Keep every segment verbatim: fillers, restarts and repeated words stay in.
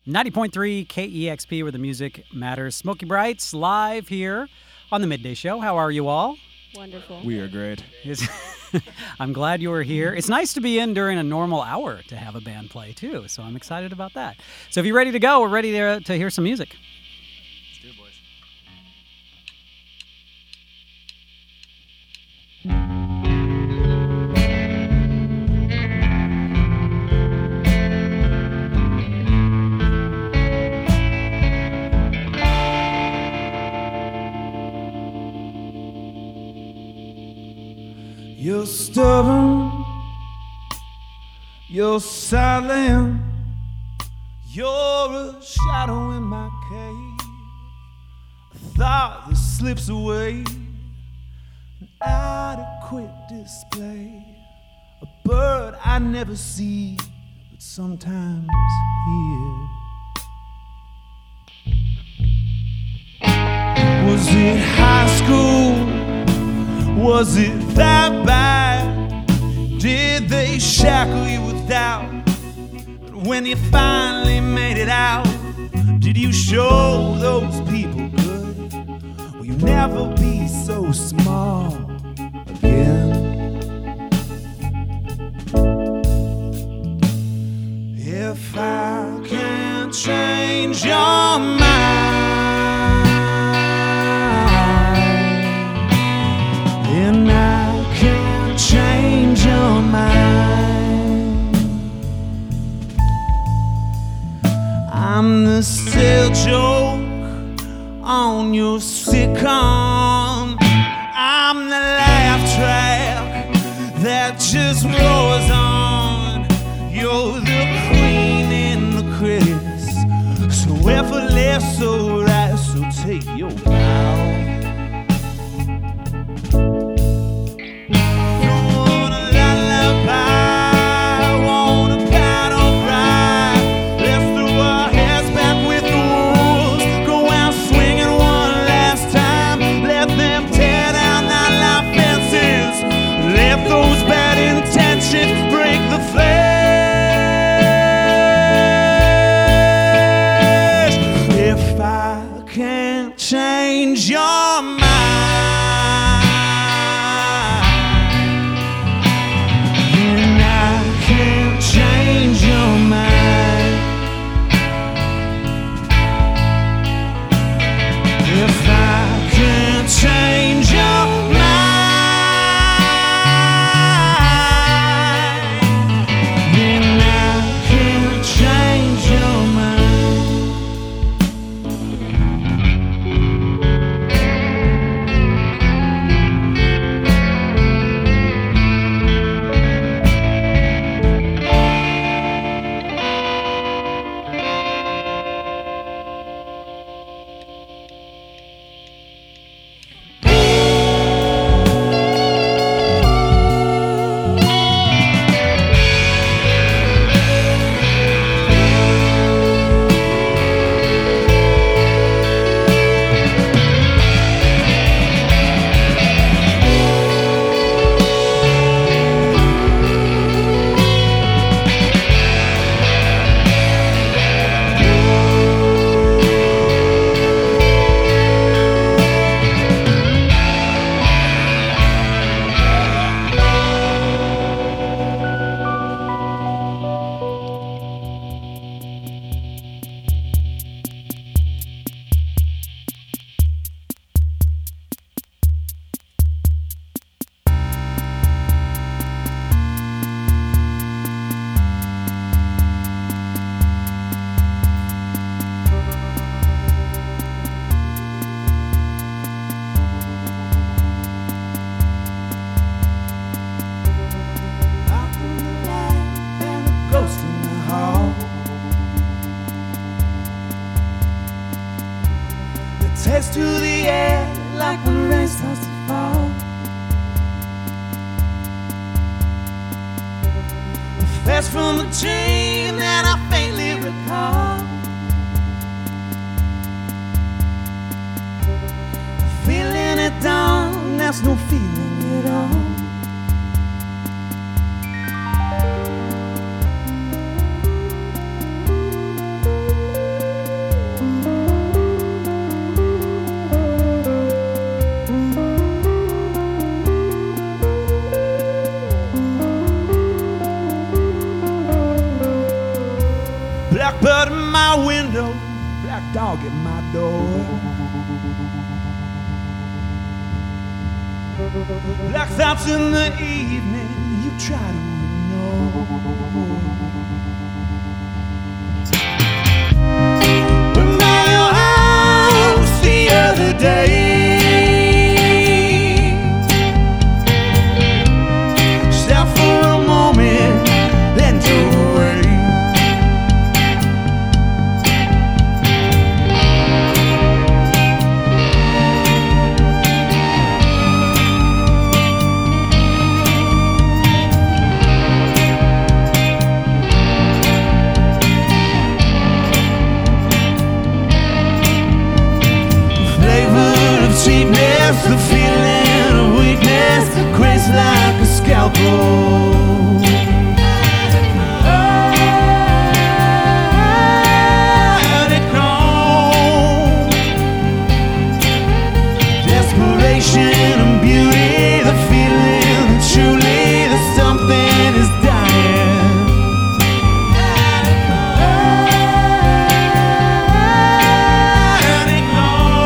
ninety point three K E X P, where the music matters. Smokey Brights live here on the Midday Show. How are you all? Wonderful. We are great. I'm glad you were here. It's nice to be in during a normal hour to have a band play, too, so I'm excited about that. So if you're ready to go, we're ready to, to hear some music. Let's do it, boys. You're stubborn, you're silent, you're a shadow in my cave, a thought that slips away, an adequate display, a bird I never see, but sometimes hear. Was it high school? Was it that bad? Did they shackle you with doubt? But when you finally made it out, did you show those people good? Will you never be so small again? If I can't change your mind, and I can't change your mind. I'm the stale joke on your sitcom. I'm the laugh track that just roars on. You're the queen in the credits, so effortless, so right, so take your bow. Break the flesh. If I can't change your mind, then I can't change your mind. If I can't change your mind, taste to the air like when rain starts to fall. The fast from the dream that I faintly recall. The feeling at dawn, there's no feeling at all. Blackbird in my window, black dog at my door. Black thoughts in the evening, you try to ignore. Remember your house the other day. Stop for a moment, then drove away. Sweetness, the feeling of weakness, grace like a scalpel. Let it go. Desperation and beauty, the feeling that truly that something is dying. Let it go. Let it go.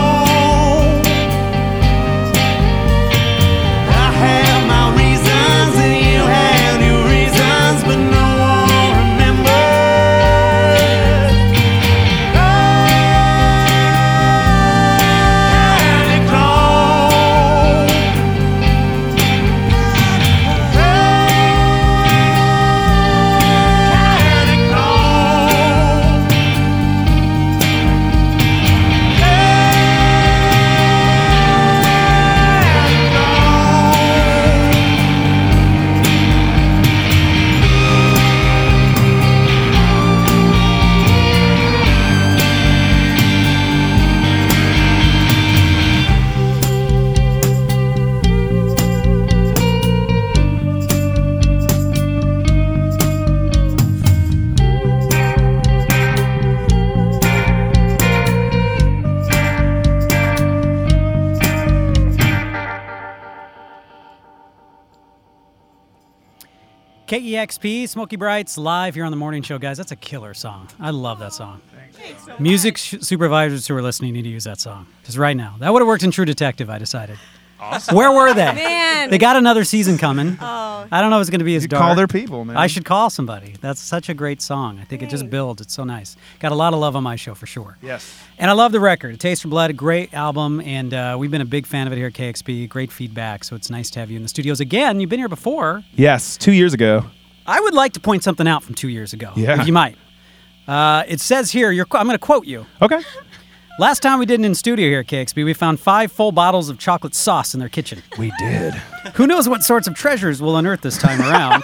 K E X P, Smokey Brights, live here on the morning show. Guys, that's a killer song. I love that song. Thanks so Music sh- supervisors who are listening need to use that song. Just right now. That would have worked in True Detective, I decided. Awesome. Where were they? Man. They got another season coming. Oh. I don't know if it's going to be as You dark. call their people, man. I should call somebody. That's such a great song. I think it just Great. builds. It's so nice. Got a lot of love on my show for sure. Yes. And I love the record. A Taste for Blood, a great album, and uh, we've been a big fan of it here at K X P. Great feedback, so it's nice to have you in the studios again. You've been here before. Yes, two years ago. I would like to point something out from two years ago. Yeah. If you might. Uh, it says here, you're, I'm going to quote you. Okay. Last time we did an in studio here at K X P, we found five full bottles of chocolate sauce in their kitchen. We did. Who knows what sorts of treasures we'll unearth this time around?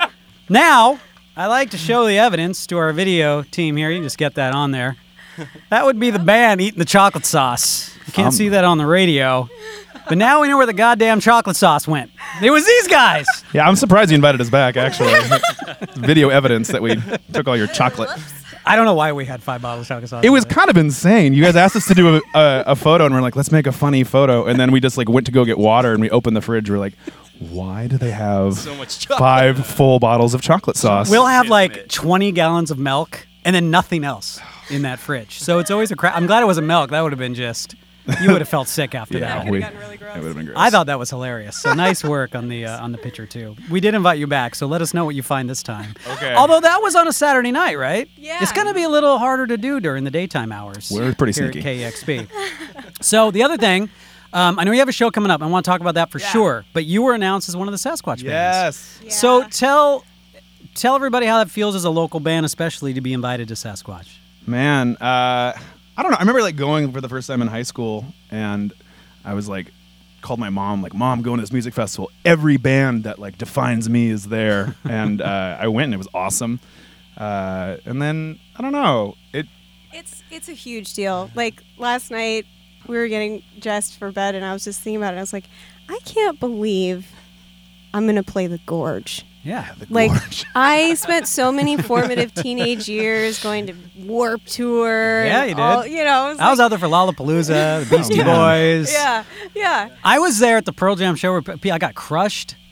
Now, I like to show the evidence to our video team here. You can just get that on there. That would be the band eating the chocolate sauce. You can't Um. see that on the radio. But now we know where the goddamn chocolate sauce went. It was these guys. Yeah, I'm surprised you invited us back, actually. Video evidence that we took all your chocolate. I don't know why we had five bottles of chocolate sauce. It was kind of insane. You guys asked us to do a, a, a photo, and we're like, let's make a funny photo. And then we just like went to go get water, and we opened the fridge. We're like, why do they have So much chocolate. five full bottles of chocolate sauce? We'll have Shit, like Mitch. twenty gallons of milk and then nothing else in that fridge. So it's always a crap. I'm glad it wasn't milk. That would have been just, you would have felt sick after yeah, that. could've we, gotten really gross. it would have been gross. I thought that was hilarious. So nice work on the uh, on the picture too. We did invite you back, so let us know what you find this time. Okay. Although that was on a Saturday night, right? Yeah. It's going to be a little harder to do during the daytime hours. We're pretty here sneaky. at K X P. So the other thing, um, I know you have a show coming up. I want to talk about that for Yeah. sure. But you were announced as one of the Sasquatch bands. Yes. Yeah. So tell tell everybody how that feels as a local band, especially to be invited to Sasquatch. Man, uh, I don't know. I remember like going for the first time in high school, and I was like, called my mom, like, Mom, I'm going to this music festival. Every band that like defines me is there, and uh, I went, and it was awesome. Uh, and then I don't know, it. It's it's a huge deal. Like last night, we were getting dressed for bed, and I was just thinking about it. I was like, I can't believe I'm gonna play the Gorge. Yeah. Like Gorge. I spent so many formative teenage years going to Warp Tour. Yeah, and you did. all- you know, it was I was like- out there for Lollapalooza, the Beastie Yeah. Boys. Yeah, yeah. I was there at the Pearl Jam show where P- I got crushed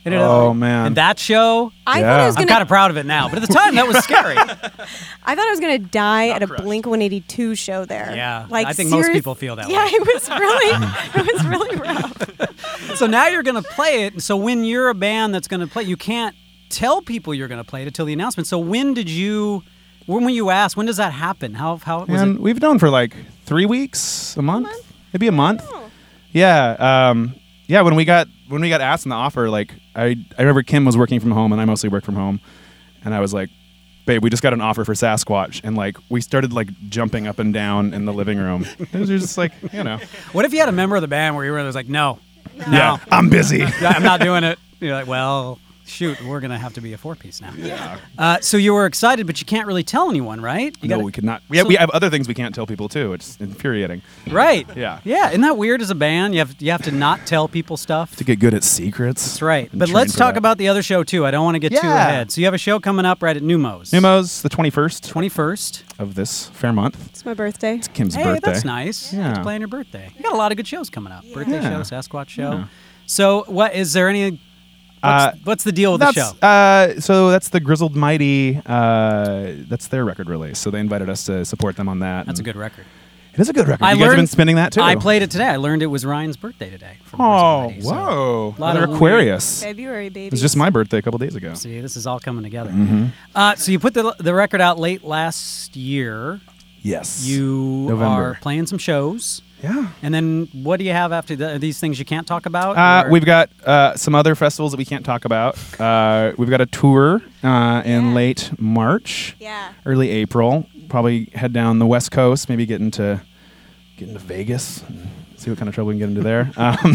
Hit it Oh, up. man. And that show, I Yeah. thought I was I'm gonna. kind of proud of it now, but at the time that was scary. I thought I was gonna die at a crushed. Blink one eighty-two show there. Yeah, like I think most serious- people feel that Yeah, way. it was really, it was really rough. So now you're going to play it. So when you're a band that's going to play, you can't tell people you're going to play it until the announcement. So when did you, when were you asked? When does that happen? How how was And it? we've known for like three weeks, a month, month? maybe a month. Oh. Yeah, um, yeah. When we got when we got asked in the offer, like I I remember Kim was working from home and I mostly work from home, and I was like, babe, we just got an offer for Sasquatch, and like we started like jumping up and down in the living room. It was just like, you know, What if you had a member of the band where you were was like, no, no, yeah, I'm busy. yeah, I'm not doing it. You're like, well, shoot, we're going to have to be a four piece now. Yeah. Uh, so you were excited, but you can't really tell anyone, right? You no, gotta- we could not. We have, So- we have other things we can't tell people too. It's infuriating. Right. Yeah. Yeah. Isn't that weird as a band? You have you have to not tell people stuff. To get good at secrets. That's right. and But train let's for talk that. about the other show too. I don't want to get too Yeah. ahead. So you have a show coming up right at Numos. Numos, the twenty-first twenty-first. of this fair month. It's my birthday. It's Kim's Hey, birthday. that's nice. Yeah. It's playing your birthday. You got a lot of good shows coming up. Birthday Yeah. show, Sasquatch show. Yeah. So what is there any? What's, Uh, what's the deal with the That's show? uh, so that's the Grizzled Mighty. Uh, that's their record release. So they invited us to support them on that. That's a and good record. It is a good record. I you guys have learned- been spinning that too. I played it today. I learned it was Ryan's birthday today. from Oh, Grizzled Mighty, so whoa! a lot They're of Aquarius. February, baby. It was just my birthday a couple days ago. See, this is all coming together. Mm-hmm. Uh, so you put the the record out late last year. Yes. You November. are playing some shows. Yeah. And then what do you have after the, are these things you can't talk about? Uh, or- we've got uh, some other festivals that we can't talk about. Uh, we've got a tour uh, in Yeah. late March, Yeah. early April. Probably head down the West Coast, maybe get into get into Vegas, and see what kind of trouble we can get into there. Um,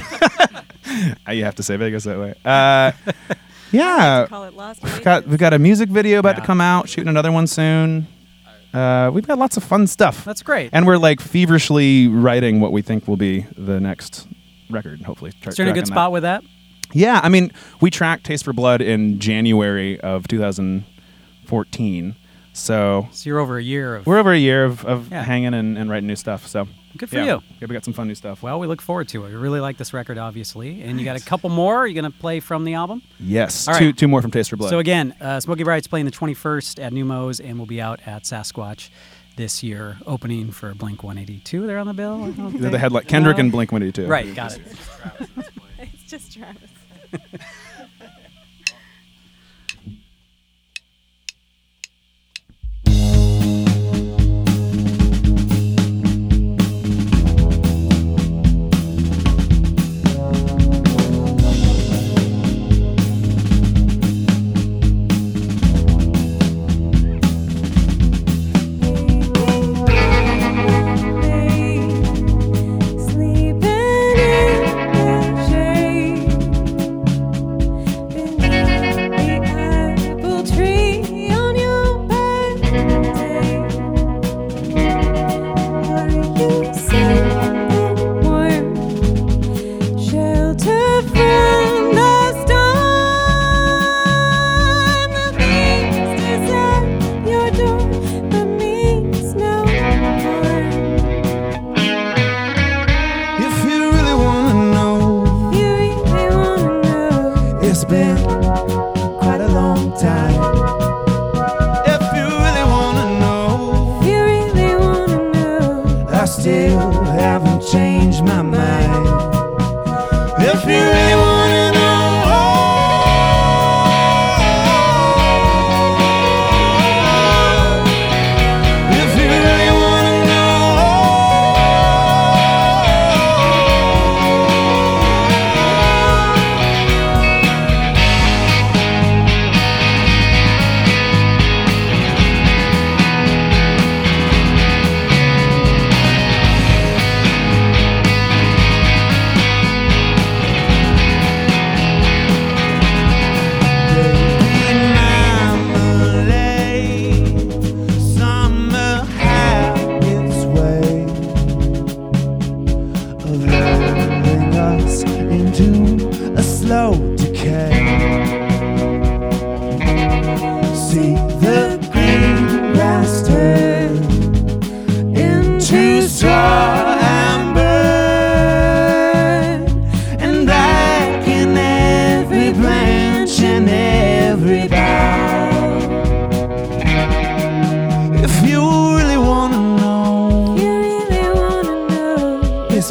you have to say Vegas that way. Uh, yeah, Call it Las we've Vegas. got we've got a music video about Yeah. to come out. Shooting another one soon. Uh, we've got lots of fun stuff. That's great. And we're like feverishly writing what we think will be the next record. Hopefully, is there any good spot with that? Yeah, I mean, we tracked Taste for Blood in January of two thousand fourteen, so So you're over a year of. we're over a year of, of Yeah. hanging and, and writing new stuff. So Good for yeah, you. Yeah, we got some fun new stuff. Well, we look forward to it. We really like this record, obviously, and you got a couple more. Are you going to play from the album? Yes, All right. two two more from Taste for Blood. So again, uh, Smokey Bright's playing the twenty-first at Numos, and we'll be out at Sasquatch this year, opening for Blink one eighty-two. They're on the bill. I don't They're think. the headline Kendrick No. and Blink one eighty-two. Right, got it. It's just Travis. Sleeping in the shade.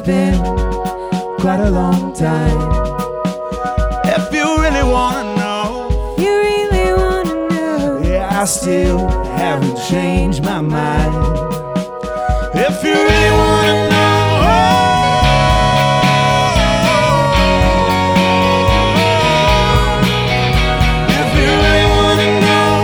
been quite a long time. If you really wanna know, You really wanna know? yeah, I still haven't changed my mind. If you really wanna know, if you really wanna know,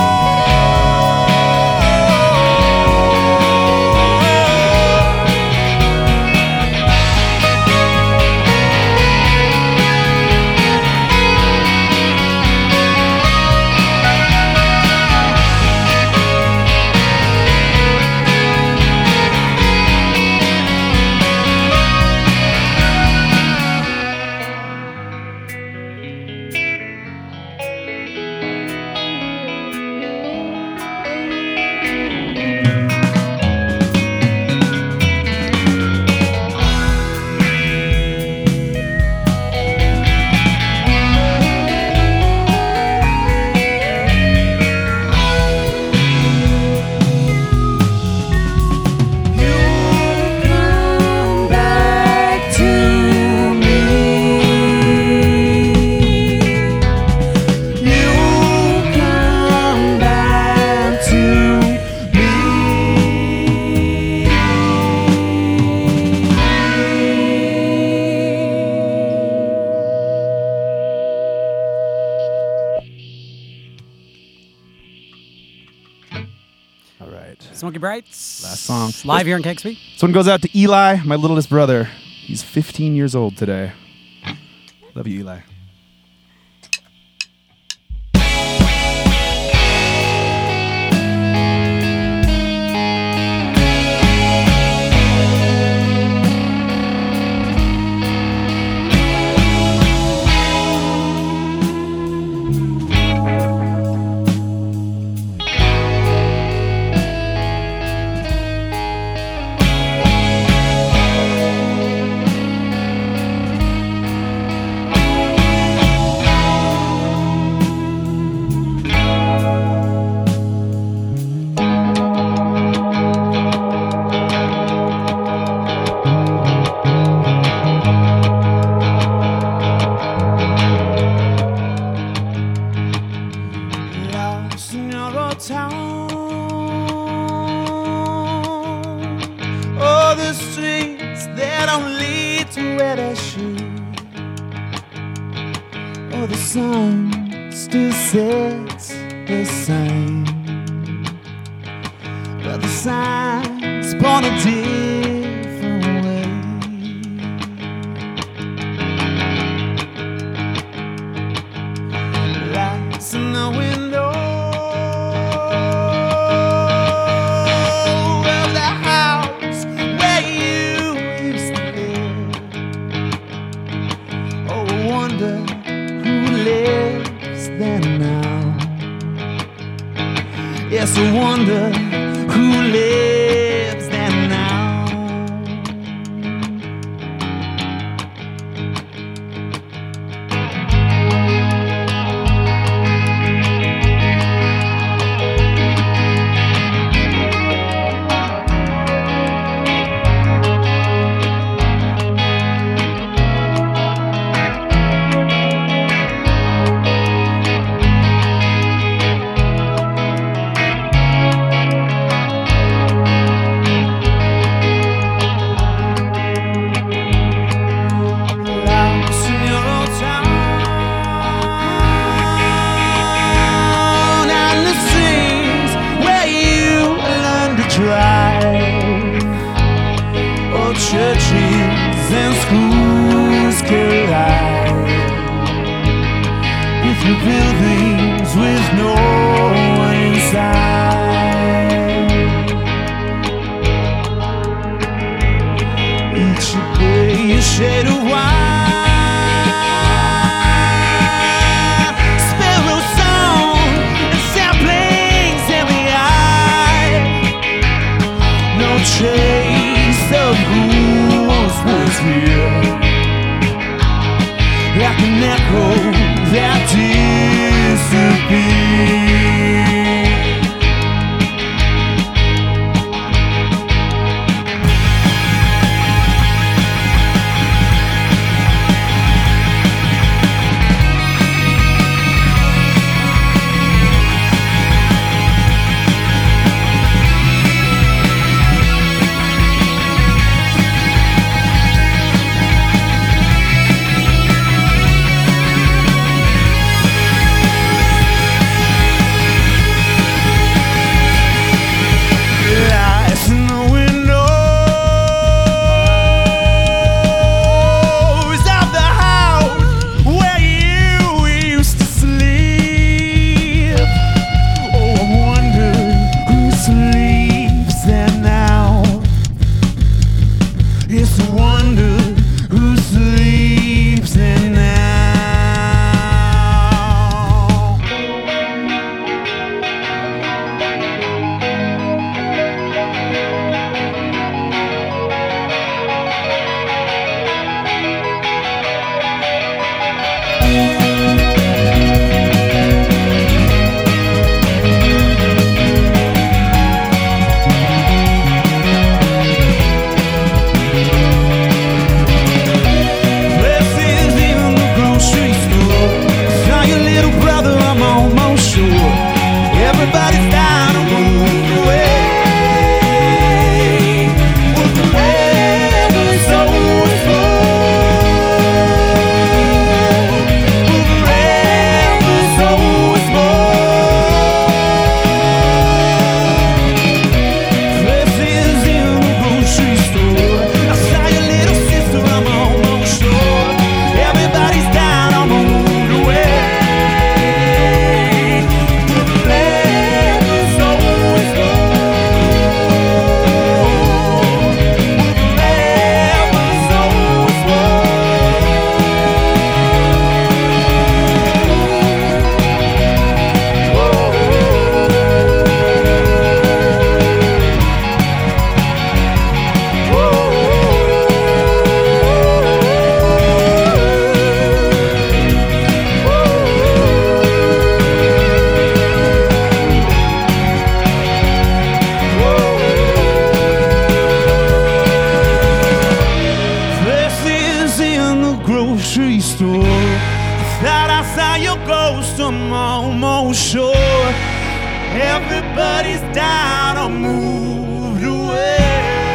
Smoky Brights. Last song. Live here in Kegsby. This one goes out to Eli, my littlest brother. He's fifteen years old today. Love you, Eli. Lost in your old town. Oh, the streets that don't lead to where they should. Oh, the sun still sets the same, but the signs point a different way. Lights in the window of the house where you used to live. Oh, I wonder who lives there now. Yes, I wonder who lives there now. Lost in your old town, and the streets where you learned to drive. Oh, churches and schools collide with your buildings with no one inside. Each day a shade of wine, sparrow song and samplings in the eye. No trace of who once was here, like an echo that disappeared. store. I thought I saw your ghost, I'm almost sure. Everybody's down or moved away.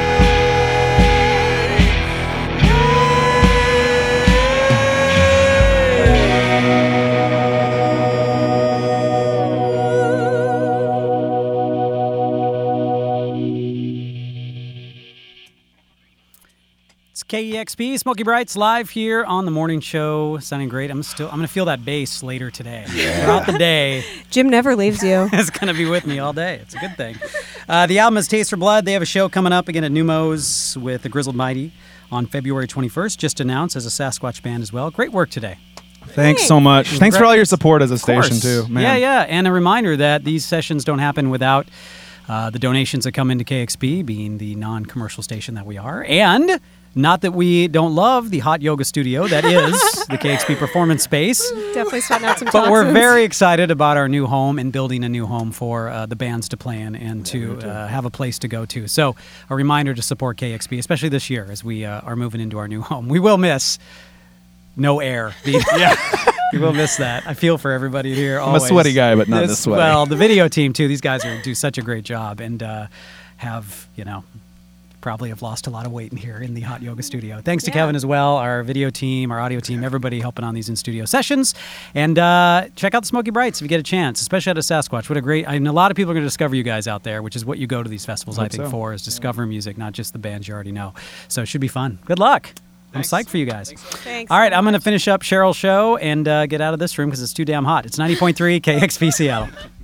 It's K E X P, Smoky Brights, live here on the morning show. Sounding great. I'm still. I'm gonna feel that bass later today. Yeah. Throughout the day, Jim never leaves you. it's gonna be with me all day. It's a good thing. Uh, the album is Taste for Blood. They have a show coming up again at Numos with the Grizzled Mighty on February twenty-first. Just announced as a Sasquatch band as well. Great work today. Thanks so much. Thanks for all your support as a station too, man. Yeah, yeah. And a reminder that these sessions don't happen without uh, the donations that come into K X P, being the non-commercial station that we are, and not that we don't love the hot yoga studio that is the K X P Performance Space. Definitely sweating out some But we're toxins. very excited about our new home and building a new home for uh, the bands to play in and to uh, have a place to go to. So a reminder to support K X P, especially this year as we uh, are moving into our new home. We will miss no air. yeah. We will miss that. I feel for everybody here. I'm always. a sweaty guy, but not this sweaty. Well, the video team, too. These guys are, do such a great job and uh, have, you know, probably have lost a lot of weight in here in the hot yoga studio. Thanks to Yeah. Kevin as well, our video team, our audio team, everybody helping on these in-studio sessions. And uh, check out the Smoky Brights if you get a chance, especially at a Sasquatch. What a great... I mean, a lot of people are going to discover you guys out there, which is what you go to these festivals, I, Hope think, so. for, is discover music, not just the bands you already know. So it should be fun. Good luck. Thanks. I'm psyched for you guys. Thanks. All right, I'm going to finish up Cheryl's show and uh, get out of this room because it's too damn hot. It's ninety point three K X P Seattle.